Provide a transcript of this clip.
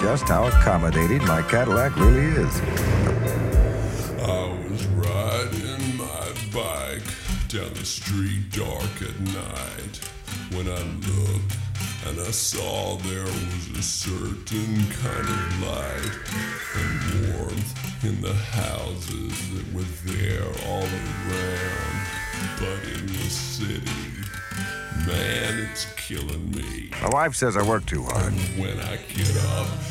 just how accommodating my Cadillac really is. I was riding my bike down the street dark at night when I looked and I saw there was a certain kind of light and warmth in the houses that were there all around. But in the city, man, it's killing me. My wife says I work too hard. When I get up